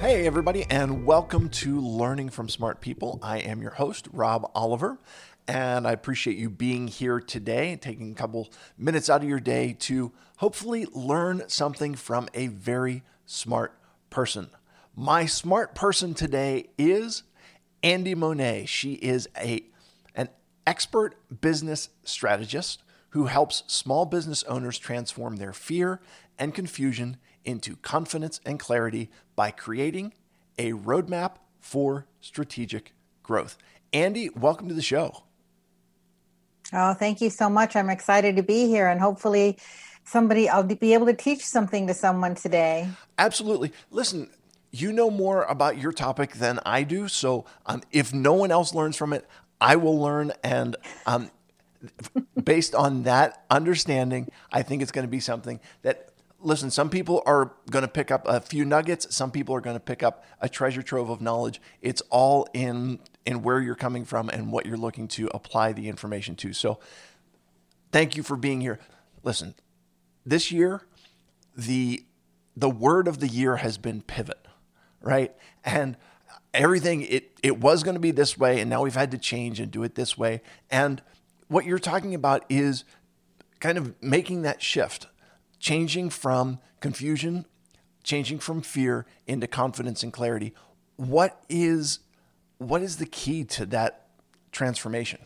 Hey, everybody, and welcome to Learning from Smart People. I am your host, Rob Oliver, and I appreciate you being here today, taking a couple minutes out of your day to hopefully learn something from a very smart person. My smart person today is Andy Monet. She is an expert business strategist who helps small business owners transform their fear and confusion into confidence and clarity by creating a roadmap for strategic growth. Andy, welcome to the show. Oh, thank you so much. I'm excited to be here, and hopefully I'll be able to teach something to someone today. Absolutely. Listen, you know more about your topic than I do, so if no one else learns from it, I will learn, and based on that understanding, I think it's going to be something that, listen, some people are going to pick up a few nuggets. Some people are going to pick up a treasure trove of knowledge. It's all in where you're coming from and what you're looking to apply the information to. So thank you for being here. Listen, this year, the word of the year has been pivot, right? And everything, it was going to be this way, and now we've had to change and do it this way. And what you're talking about is kind of making that shift, changing from confusion, changing from fear into confidence and clarity. What is the key to that transformation?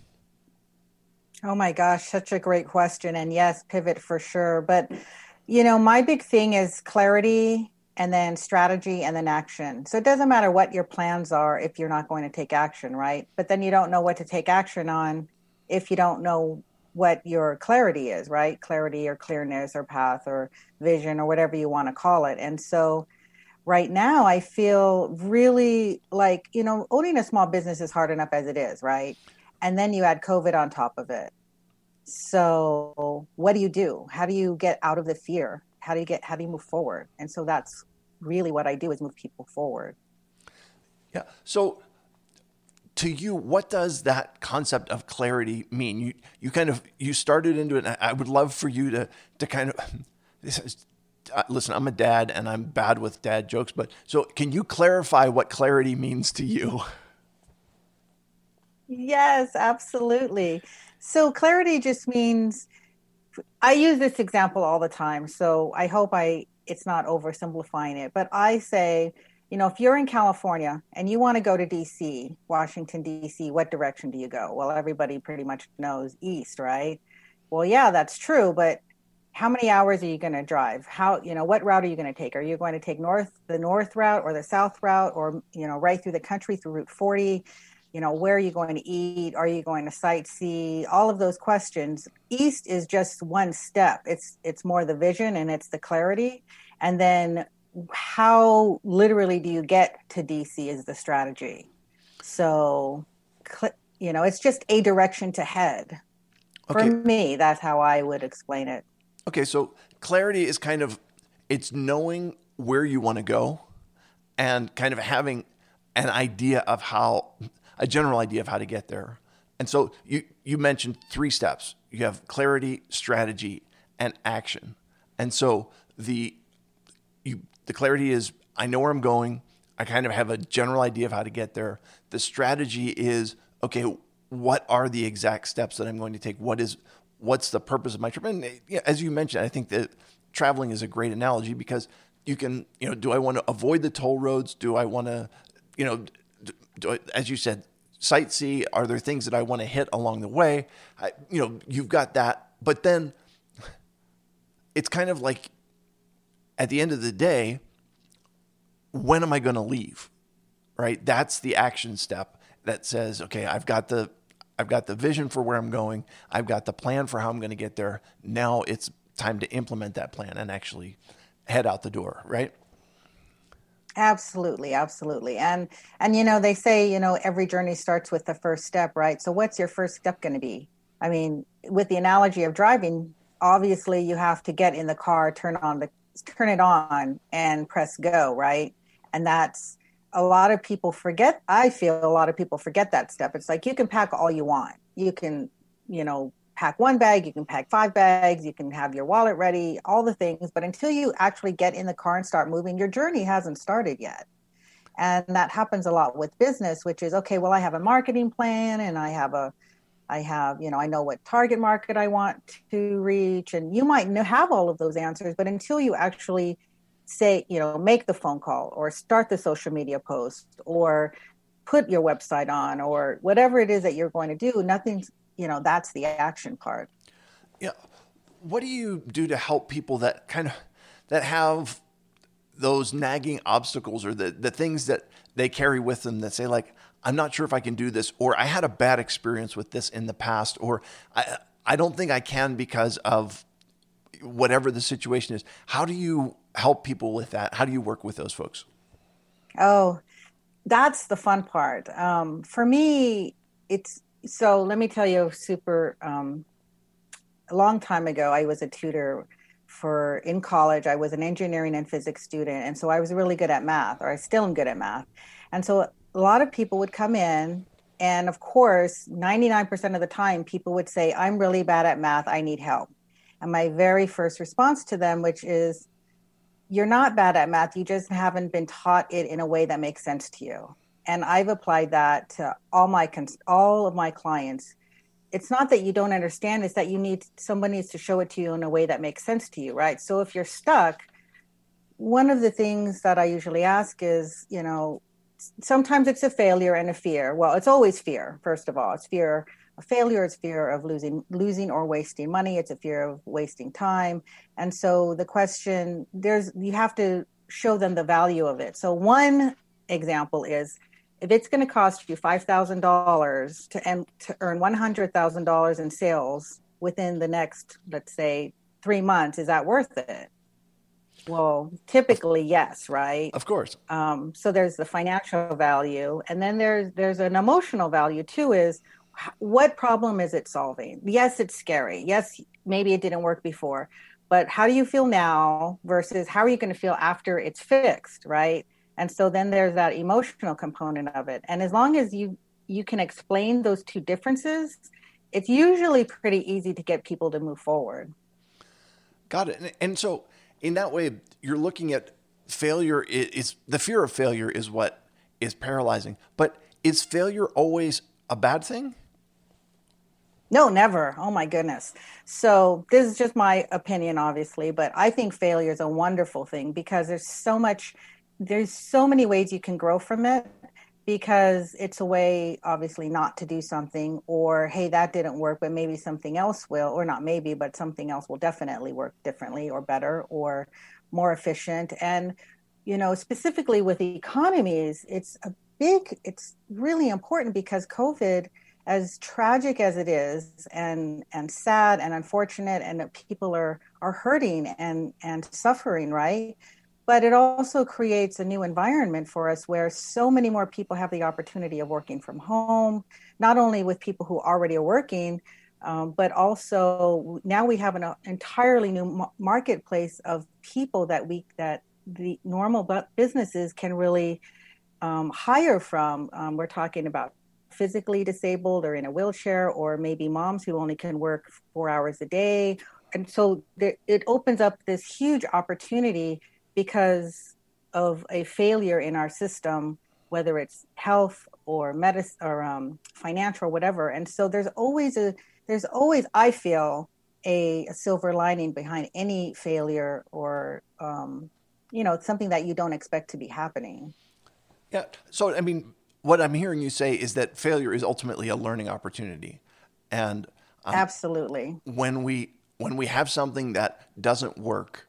Oh my gosh, such a great question. And yes, pivot for sure. But, my big thing is clarity and then strategy and then action. So it doesn't matter what your plans are if you're not going to take action, right? But then you don't know what to take action on if you don't know what your clarity is, right? Clarity or clearness or path or vision or whatever you want to call it. And so right now I feel really like, owning a small business is hard enough as it is, right? And then you add COVID on top of it. So what do you do? How do you get out of the fear? How do you move forward? And so that's really what I do, is move people forward. Yeah. So to you, what does that concept of clarity mean? You started into it. And I would love for you to kind of listen. I'm a dad, and I'm bad with dad jokes. But so, can you clarify what clarity means to you? Yes, absolutely. So clarity just means, I use this example all the time, so I hope it's not oversimplifying it, but I say, if you're in California and you want to go to DC, Washington, DC, what direction do you go? Well, everybody pretty much knows east, right? Well, yeah, that's true, but how many hours are you going to drive? What route are you going to take? Are you going to take the north route or the south route, or, right through the country through Route 40? Where are you going to eat? Are you going to sightsee? All of those questions. East is just one step. It's more the vision and it's the clarity. And then how literally do you get to DC is the strategy. So, it's just a direction to head. For Okay. me, that's how I would explain it. Okay. So clarity is it's knowing where you want to go and kind of having a general idea of how to get there. And so you mentioned three steps. You have clarity, strategy, and action. And so the clarity is, I know where I'm going. I kind of have a general idea of how to get there. The strategy is, okay, what are the exact steps that I'm going to take? What's the purpose of my trip? And as you mentioned, I think that traveling is a great analogy, because you can, do I want to avoid the toll roads? Do I want to, as you said, sightsee? Are there things that I want to hit along the way? You've got that, but then it's kind of like, at the end of the day, when am I going to leave? Right? That's the action step that says, okay, I've got the vision for where I'm going. I've got the plan for how I'm going to get there. Now it's time to implement that plan and actually head out the door, right? Absolutely, absolutely. And they say, every journey starts with the first step, right? So what's your first step going to be? I mean, with the analogy of driving, obviously you have to get in the car, turn it on and press go, right? And that's, a lot of people forget. I feel a lot of people forget that step. It's like, you can pack all you want. You can, pack one bag, you can pack 5 bags, you can have your wallet ready, all the things. But until you actually get in the car and start moving, your journey hasn't started yet. And that happens a lot with business, which is, okay, well, I have a marketing plan and I know what target market I want to reach. And you might have all of those answers, but until you actually say, make the phone call or start the social media post or put your website on or whatever it is that you're going to do, nothing's, that's the action part. Yeah. What do you do to help people that that have those nagging obstacles or the things that they carry with them that say, like, I'm not sure if I can do this, or I had a bad experience with this in the past, or I don't think I can because of whatever the situation is. How do you help people with that? How do you work with those folks? Oh, that's the fun part. For me, so let me tell you, a long time ago, I was a tutor in college. I was an engineering and physics student. And so I was really good at math, or I still am good at math. And so a lot of people would come in, and of course, 99% of the time, people would say, I'm really bad at math, I need help. And my very first response to them, which is, you're not bad at math, you just haven't been taught it in a way that makes sense to you. And I've applied that to all of my clients. It's not that you don't understand, it's that someone needs to show it to you in a way that makes sense to you, right? So if you're stuck, one of the things that I usually ask is, sometimes it's a failure and a fear. Well, it's always fear. First of all, it's fear of failure. It's fear of losing or wasting money. It's a fear of wasting time. And so the question, you have to show them the value of it. So one example is, if it's going to cost you $5,000 to earn $100,000 in sales within the next, let's say, 3 months, is that worth it? Well, typically, yes, right? Of course. So there's the financial value. And then there's an emotional value too, is what problem is it solving? Yes, it's scary. Yes, maybe it didn't work before. But how do you feel now versus how are you going to feel after it's fixed, right? And so then there's that emotional component of it. And as long as you can explain those two differences, it's usually pretty easy to get people to move forward. Got it. And so in that way, you're looking at failure is the fear of failure is what is paralyzing. But is failure always a bad thing? No, never. Oh my goodness. So this is just my opinion, obviously, but I think failure is a wonderful thing because there's so many ways you can grow from it, because it's a way, obviously, not to do something, or, hey, that didn't work, but maybe something else will, or not maybe, but something else will definitely work differently or better or more efficient. And, specifically with economies, it's really important because COVID, as tragic as it is and sad and unfortunate, and that people are hurting and suffering, right? But it also creates a new environment for us where so many more people have the opportunity of working from home, not only with people who already are working, but also now we have an entirely new marketplace of people that the normal businesses can really hire from. We're talking about physically disabled or in a wheelchair, or maybe moms who only can work 4 hours a day. And so it opens up this huge opportunity because of a failure in our system, whether it's health or medicine or financial or whatever. And so there's always, I feel, a silver lining behind any failure or, something that you don't expect to be happening. Yeah. So, I mean, what I'm hearing you say is that failure is ultimately a learning opportunity. And absolutely. When we have something that doesn't work,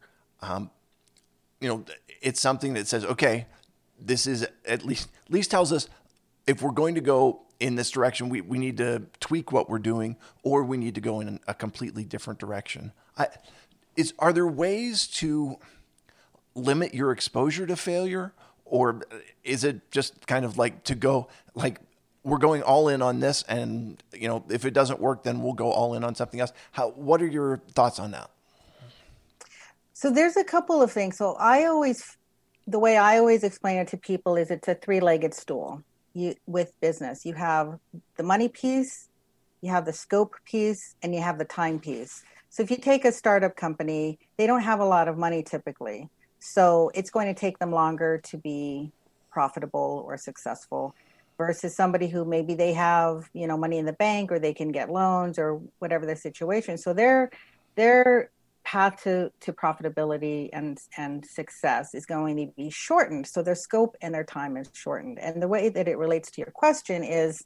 it's something that says, okay, this is at least tells us if we're going to go in this direction, we need to tweak what we're doing, or we need to go in a completely different direction. Are there ways to limit your exposure to failure, or is it just kind of like to go like we're going all in on this, and if it doesn't work, then we'll go all in on something else? What are your thoughts on that? So there's a couple of things. So the way I always explain it to people is it's a three-legged stool with business. You have the money piece, you have the scope piece, and you have the time piece. So if you take a startup company, they don't have a lot of money typically. So it's going to take them longer to be profitable or successful versus somebody who maybe they have, money in the bank or they can get loans or whatever the situation. So their path to profitability and success is going to be shortened. So their scope and their time is shortened. And the way that it relates to your question is,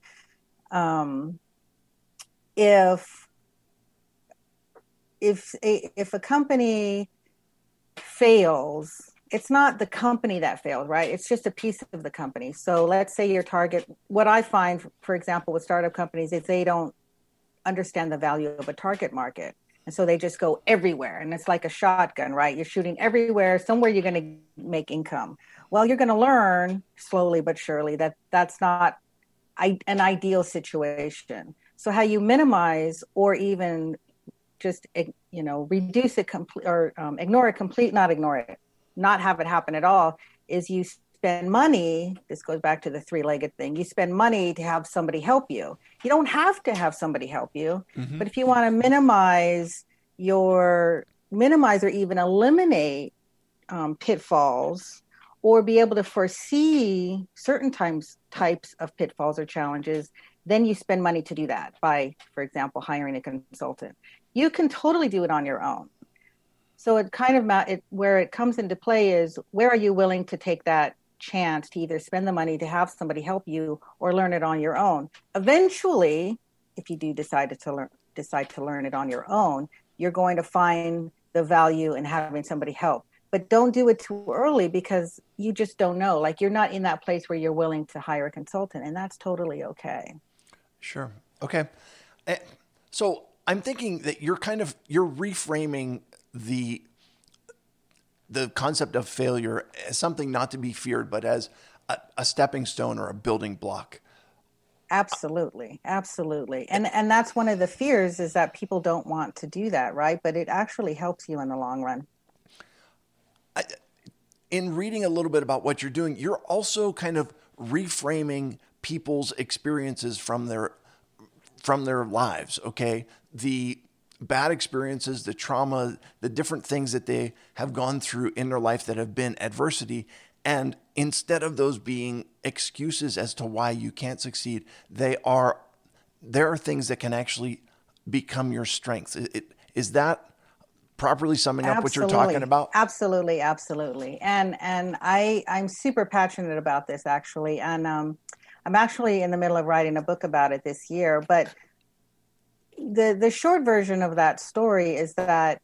if a company fails, it's not the company that failed, right? It's just a piece of the company. So let's say your target, what I find, for example, with startup companies, is they don't understand the value of a target market. And so they just go everywhere. And it's like a shotgun, right? You're shooting everywhere. Somewhere you're going to make income. Well, you're going to learn slowly but surely that that's not an ideal situation. So how you minimize or even just, reduce it or ignore it not have it happen at all, is you spend money. This goes back to the three-legged thing. You spend money to have somebody help you. You don't have to have somebody help you, but if you want to minimize or even eliminate pitfalls, or be able to foresee certain types of pitfalls or challenges, then you spend money to do that by, for example, hiring a consultant. You can totally do it on your own. So it kind of where it comes into play is, where are you willing to take that chance to either spend the money to have somebody help you or learn it on your own? Eventually, if you do decide to learn it on your own, you're going to find the value in having somebody help. But don't do it too early, because you just don't know. Like, you're not in that place where you're willing to hire a consultant, and that's totally okay. Sure. Okay. So I'm thinking that you're reframing the concept of failure as something not to be feared, but as a stepping stone or a building block. Absolutely. And that's one of the fears, is that people don't want to do that, right? But it actually helps you in the long run. In reading a little bit about what you're doing, you're also kind of reframing people's experiences from their lives. Okay. The bad experiences, the trauma, the different things that they have gone through in their life that have been adversity. And instead of those being excuses as to why you can't succeed, there are things that can actually become your strengths. Is that properly summing up what you're talking about? Absolutely. And I'm super passionate about this, actually. And I'm actually in the middle of writing a book about it this year. But the short version of that story is that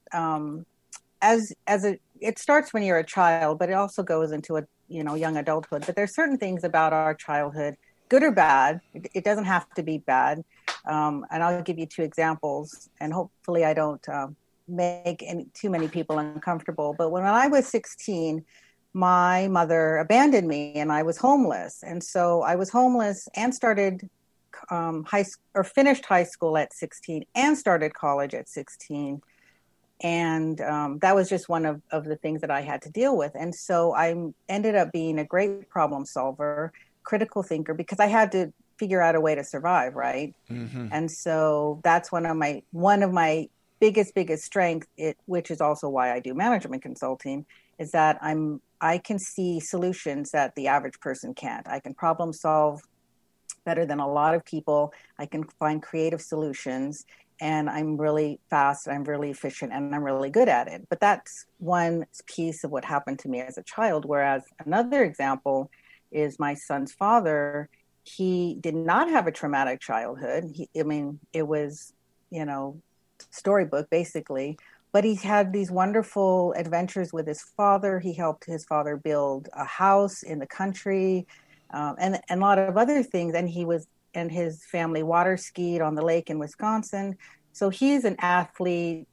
it starts when you're a child, but it also goes into a young adulthood. But there's certain things about our childhood, good or bad. It doesn't have to be bad. And I'll give you two examples, and hopefully I don't make too many people uncomfortable. But when I was 16, my mother abandoned me, and I was homeless. And so I was homeless and started finished high school at 16 and started college at 16. And that was just one of the things that I had to deal with. And so I ended up being a great problem solver, critical thinker, because I had to figure out a way to survive, right? Mm-hmm. And so that's one of my biggest strength, which is also why I do management consulting, is that I can see solutions that the average person can't. I can problem solve better than a lot of people. I can find creative solutions, and I'm really fast, I'm really efficient, and I'm really good at it. But that's one piece of what happened to me as a child. Whereas another example is my son's father. He did not have a traumatic childhood. It was, storybook basically, but he had these wonderful adventures with his father. He helped his father build a house in the country, and a lot of other things. And his family water skied on the lake in Wisconsin. So he's an athlete,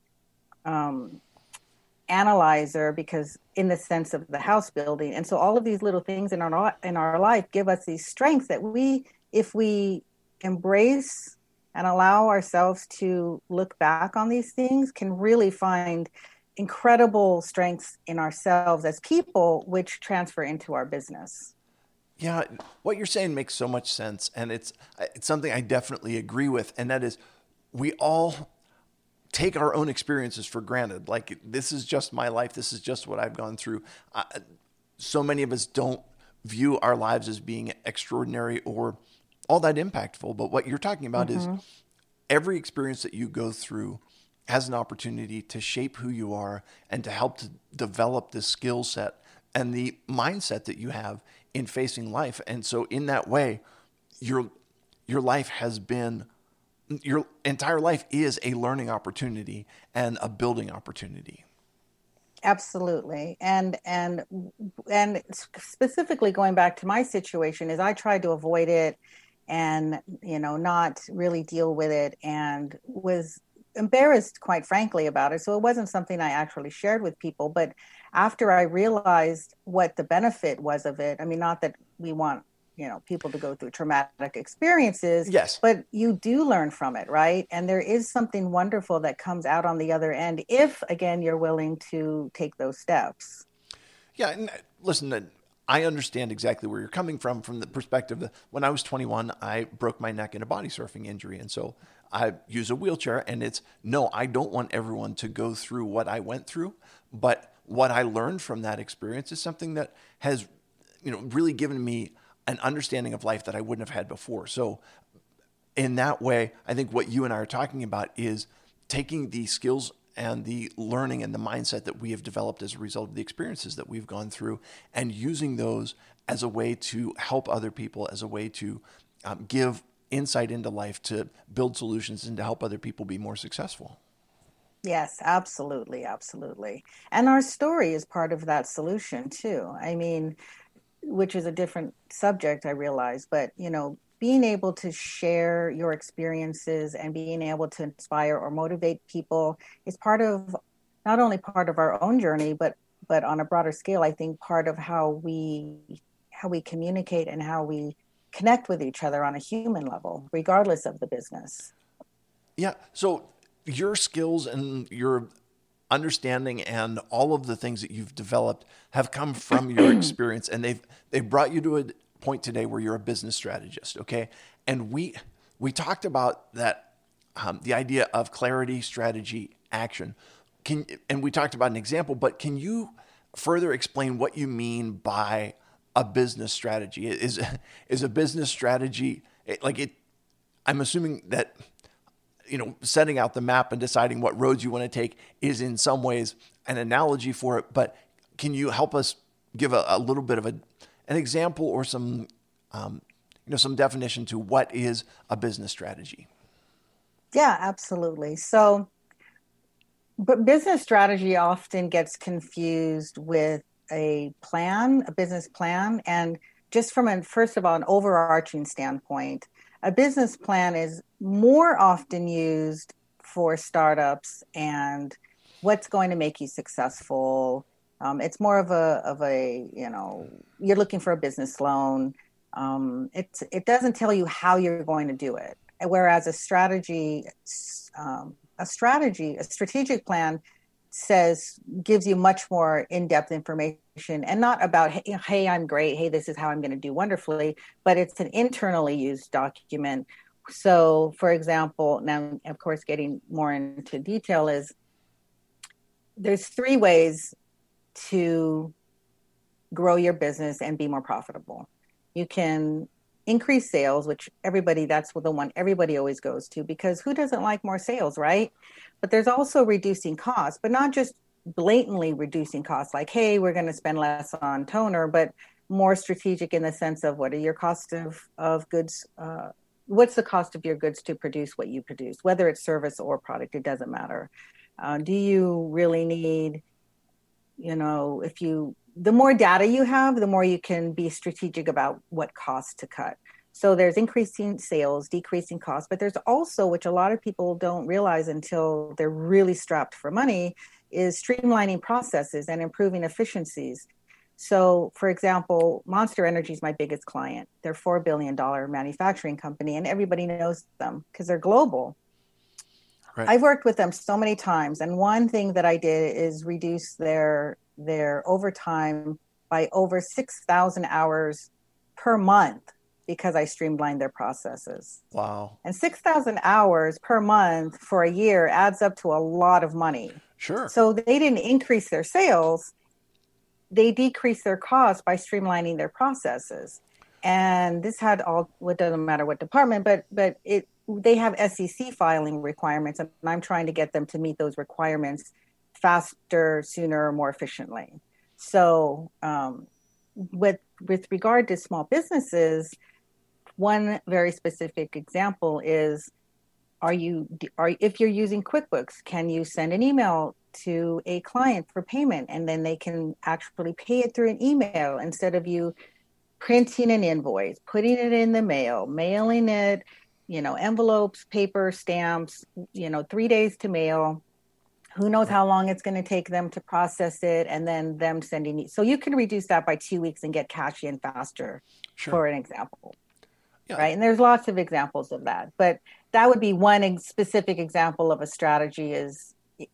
analyzer, because in the sense of the house building. And so all of these little things in our life give us these strengths that if we embrace and allow ourselves to look back on these things, can really find incredible strengths in ourselves as people, which transfer into our business. Yeah, what you're saying makes so much sense, and it's something I definitely agree with, and that is we all take our own experiences for granted. Like, this is just my life, this is just what I've gone through. So many of us don't view our lives as being extraordinary or all that impactful. But what you're talking about is every experience that you go through has an opportunity to shape who you are and to help to develop the skill set and the mindset that you have in facing life. And so in that way, your life has been, your entire life is a learning opportunity and a building opportunity. Absolutely. And specifically going back to my situation is I tried to avoid it and, not really deal with it, and was embarrassed, quite frankly, about it. So it wasn't something I actually shared with people. But after I realized what the benefit was of it, I mean, not that we want, people to go through traumatic experiences, Yes. but you do learn from it, right? And there is something wonderful that comes out on the other end if, again, you're willing to take those steps. Yeah, and listen, I understand exactly where you're coming from the perspective that when I was 21, I broke my neck in a body surfing injury. And so I use a wheelchair, and no, I don't want everyone to go through what I went through, but what I learned from that experience is something that has, really given me an understanding of life that I wouldn't have had before. So in that way, I think what you and I are talking about is taking the skills and the learning and the mindset that we have developed as a result of the experiences that we've gone through and using those as a way to help other people, as a way to give insight into life, to build solutions and to help other people be more successful. Yes, absolutely, absolutely. And our story is part of that solution too. I mean, which is a different subject, I realize, but being able to share your experiences and being able to inspire or motivate people is part of, not only part of our own journey, but on a broader scale, I think part of how we communicate and how we connect with each other on a human level, regardless of the business. Yeah. So your skills and your understanding and all of the things that you've developed have come from your experience, and they've brought you to a point today where you're a business strategist. Okay. And we talked about that, the idea of clarity, strategy, action. And we talked about an example, but can you further explain what you mean by a business strategy? Is a business strategy like it? I'm assuming that setting out the map and deciding what roads you want to take is in some ways an analogy for it. But can you help us give a little bit of an example or some definition to what is a business strategy? Yeah, absolutely. So, but business strategy often gets confused with a business plan. And just from first of all, an overarching standpoint, a business plan is more often used for startups and what's going to make you successful. It's more of you're looking for a business loan. It doesn't tell you how you're going to do it. Whereas a strategic plan gives you much more in-depth information, and not about, hey, I'm great, hey, this is how I'm going to do wonderfully, but it's an internally used document. So, for example, now, of course, getting more into detail, is there's 3 ways to grow your business and be more profitable. You can increase sales, which that's the one everybody always goes to, because who doesn't like more sales, right? But there's also reducing costs, but not just blatantly reducing costs like, hey, we're going to spend less on toner, but more strategic in the sense of what are your cost of goods, what's the cost of your goods to produce what you produce, whether it's service or product, it doesn't matter. Do you really need, the more data you have, the more you can be strategic about what costs to cut. So there's increasing sales, decreasing costs, but there's also, which a lot of people don't realize until they're really strapped for money, is streamlining processes and improving efficiencies. So, for example, Monster Energy is my biggest client. They're $4 billion manufacturing company, and everybody knows them because they're global. Right. I've worked with them so many times, and one thing that I did is reduce their overtime by over 6,000 hours per month because I streamlined their processes. Wow. And 6,000 hours per month for a year adds up to a lot of money. Sure. So they didn't increase their sales. They decreased their costs by streamlining their processes. And this had all, it doesn't matter what department, but they have SEC filing requirements, and I'm trying to get them to meet those requirements faster, sooner, more efficiently. So with regard to small businesses, one very specific example is, if you're using QuickBooks, can you send an email to a client for payment, and then they can actually pay it through an email instead of you printing an invoice, putting it in the mail, mailing it, envelopes, paper, stamps, 3 days to mail. Who knows how long it's going to take them to process it, and then them sending you. So you can reduce that by 2 weeks and get cash in faster, Sure. for an example. Yeah. Right. And there's lots of examples of that. But that would be one specific example of a strategy is,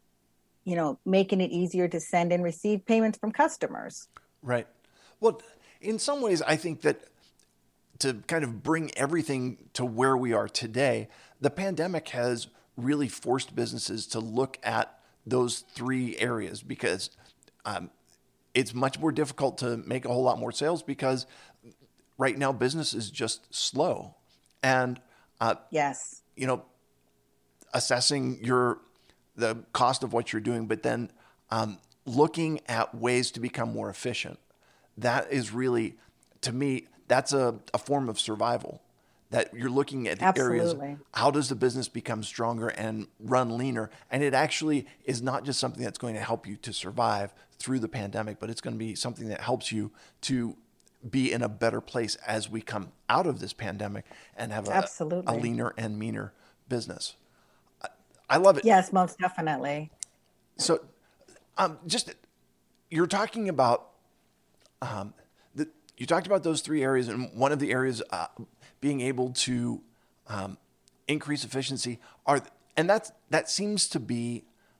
making it easier to send and receive payments from customers. Right. Well, in some ways, I think that to kind of bring everything to where we are today, the pandemic has really forced businesses to look at those three areas, because it's much more difficult to make a whole lot more sales because right now business is just slow. And yes, assessing the cost of what you're doing, but then looking at ways to become more efficient. That is really, to me, that's a form of survival. That you're looking at the Absolutely. areas, how does the business become stronger and run leaner? And it actually is not just something that's going to help you to survive through the pandemic, but it's going to be something that helps you to be in a better place as we come out of this pandemic and have a leaner and meaner business. I love it. Yes, most definitely. So you're talking about, you talked about those three areas, and one of the areas being able to increase efficiency and that seems to be,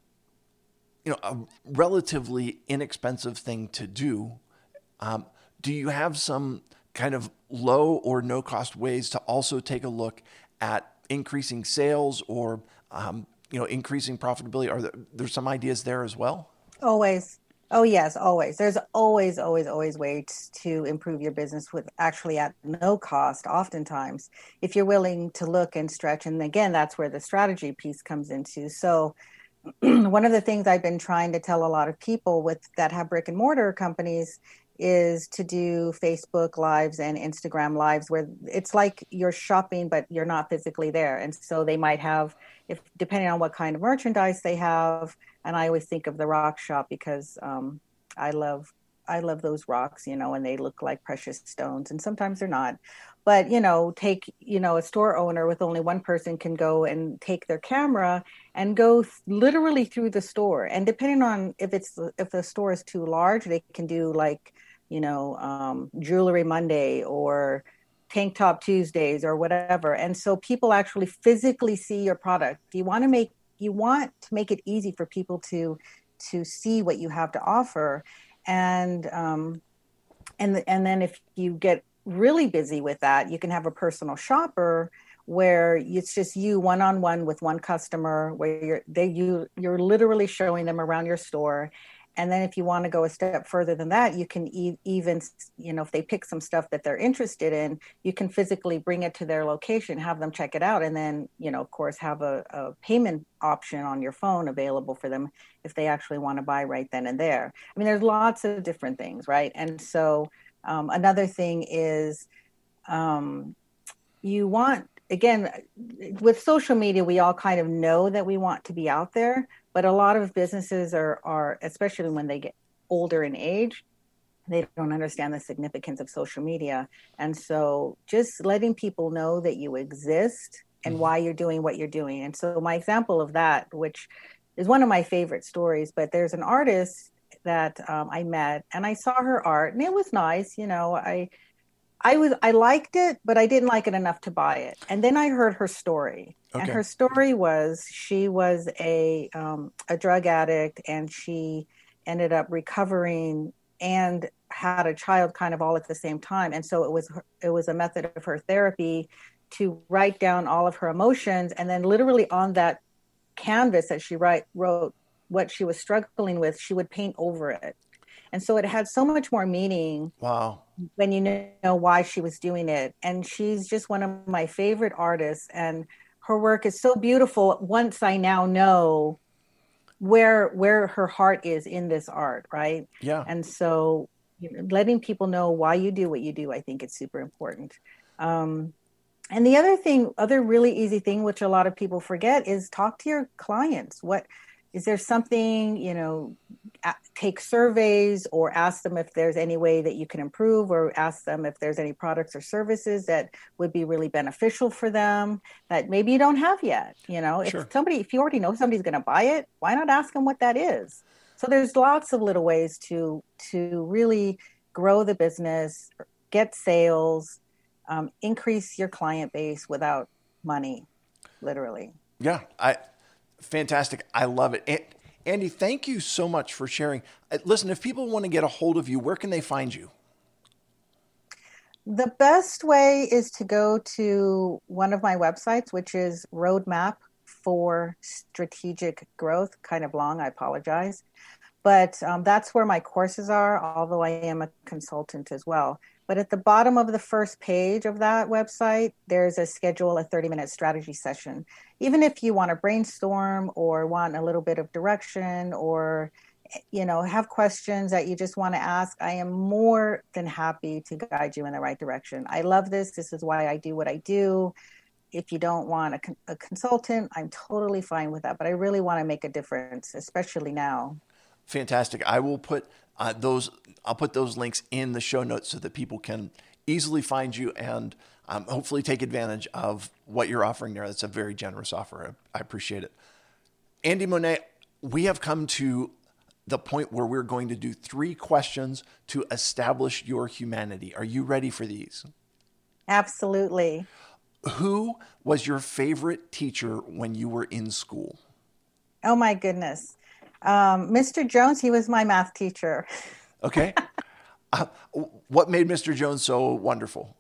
a relatively inexpensive thing to do. Do you have some kind of low or no cost ways to also take a look at increasing sales or, increasing profitability? Are there some ideas there as well? Always. Oh, yes, always. There's always ways to improve your business with actually at no cost, oftentimes, if you're willing to look and stretch. And again, that's where the strategy piece comes into. So one of the things I've been trying to tell a lot of people that have brick and mortar companies is to do Facebook Lives and Instagram Lives, where it's like you're shopping, but you're not physically there. And so they might have, depending on what kind of merchandise they have, and I always think of the rock shop because I love those rocks, and they look like precious stones, and sometimes they're not. But, take, a store owner with only one person can go and take their camera and go literally through the store. And depending on if the store is too large, they can do like, Jewelry Monday or Tank Top Tuesdays or whatever. And so people actually physically see your product. You want to make it easy for people to see what you have to offer. And then if you get really busy with that, you can have a personal shopper where it's just you one-on-one with one customer, where you're literally showing them around your store. And then if you want to go a step further than that, you can even, if they pick some stuff that they're interested in, you can physically bring it to their location, have them check it out, and then, of course, have a payment option on your phone available for them if they actually want to buy right then and there. I mean, there's lots of different things, right? And so another thing is you want, again, with social media, we all kind of know that we want to be out there, but a lot of businesses are, especially when they get older in age, they don't understand the significance of social media. And so just letting people know that you exist and why you're doing what you're doing. And so my example of that, which is one of my favorite stories, but there's an artist that I met, and I saw her art, and it was nice. I liked it, but I didn't like it enough to buy it. And then I heard her story. Okay. And her story was she was a drug addict, and she ended up recovering, and had a child kind of all at the same time. And so it was a method of her therapy to write down all of her emotions. And then literally on that canvas that she wrote what she was struggling with, she would paint over it. And so it had so much more meaning. Wow. When you know why she was doing it. And she's just one of my favorite artists. And her work is so beautiful once I now know where her heart is in this art, right? Yeah. And so letting people know why you do what you do, I think it's super important. And the other really easy thing, which a lot of people forget, is talk to your clients. What is there something, take surveys or ask them if there's any way that you can improve, or ask them if there's any products or services that would be really beneficial for them that maybe you don't have yet. Sure. If you already know somebody's going to buy it, why not ask them what that is? So there's lots of little ways to really grow the business, get sales, increase your client base without money, literally. Yeah. Fantastic. I love it. Andy, thank you so much for sharing. Listen, if people want to get a hold of you, where can they find you? The best way is to go to one of my websites, which is Roadmap for Strategic Growth. Kind of long, I apologize. But that's where my courses are, although I am a consultant as well. But at the bottom of the first page of that website, there's a 30-minute strategy session. Even if you want to brainstorm or want a little bit of direction, or have questions that you just want to ask, I am more than happy to guide you in the right direction. I love this. This is why I do what I do. If you don't want a consultant, I'm totally fine with that. But I really want to make a difference, especially now. Fantastic. I will put I'll put those links in the show notes so that people can easily find you and hopefully take advantage of what you're offering there. That's a very generous offer. I appreciate it. Andy Monet, we have come to the point where we're going to do 3 questions to establish your humanity. Are you ready for these? Absolutely. Who was your favorite teacher when you were in school? Oh, my goodness. Mr. Jones, he was my math teacher. Okay. What made Mr. Jones so wonderful?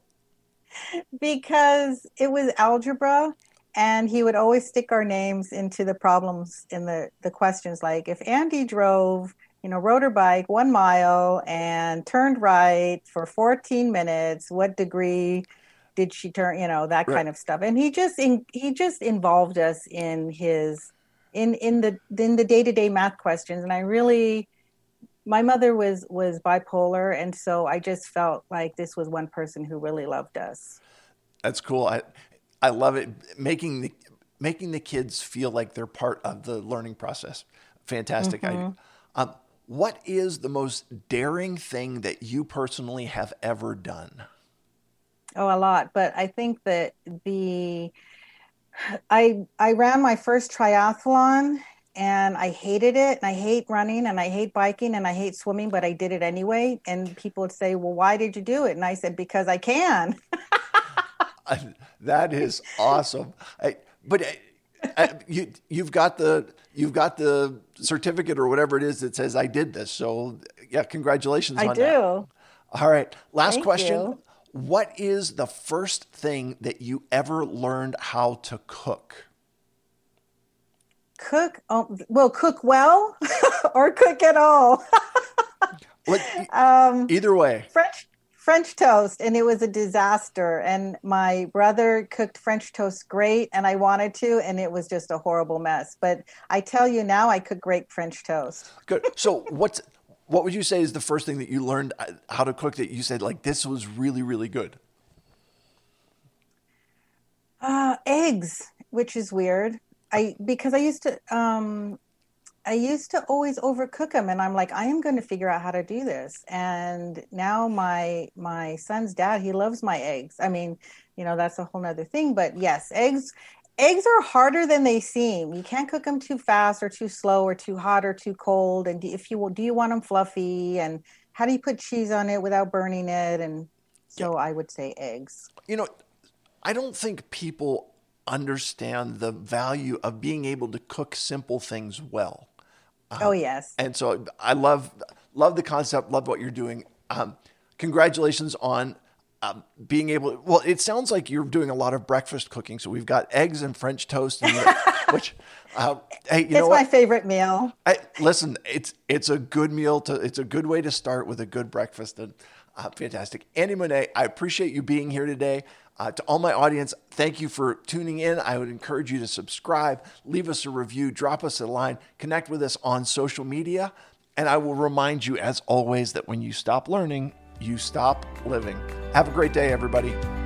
Because it was algebra, and he would always stick our names into the problems in the questions. Like if Andy drove, rode her bike 1 mile and turned right for 14 minutes, what degree did she turn, that kind of stuff. And he just involved us in his in the day-to-day math questions. And my mother was bipolar, and so I just felt like this was one person who really loved us. That's cool. I love it. Making the kids feel like they're part of the learning process. Fantastic idea. What is the most daring thing that you personally have ever done? Oh, a lot. But I think that I ran my first triathlon, and I hated it, and I hate running, and I hate biking, and I hate swimming, but I did it anyway. And people would say, well, why did you do it? And I said, because I can. That is awesome. You've got the certificate or whatever it is that says I did this. So yeah, congratulations on that. I do. All right. Last Thank question. you. What is the first thing that you ever learned how to cook? Cook? Well, cook well or cook at all. Either way. French toast, and it was a disaster. And my brother cooked French toast great, and I wanted to, and it was just a horrible mess. But I tell you now, I cook great French toast. Good. So what would you say is the first thing that you learned how to cook that you said, like, this was really, really good? Eggs, which is weird. Because I used to always overcook them, and I'm like, I am going to figure out how to do this. And now my son's dad, he loves my eggs. I mean, that's a whole nother thing. But yes, eggs are harder than they seem. You can't cook them too fast or too slow or too hot or too cold. And do you want them fluffy? And how do you put cheese on it without burning it? And so I would say eggs. I don't think people understand the value of being able to cook simple things well. Oh, yes. And so I love the concept, love what you're doing. Congratulations on being able. Well, it sounds like you're doing a lot of breakfast cooking. So we've got eggs and French toast, which, hey, you know what? It's my favorite meal. Listen, it's a good meal it's a good way to start with a good breakfast, and fantastic. Andy Monet, I appreciate you being here today. To all my audience, thank you for tuning in. I would encourage you to subscribe, leave us a review, drop us a line, connect with us on social media. And I will remind you, as always, that when you stop learning, you stop living. Have a great day, everybody.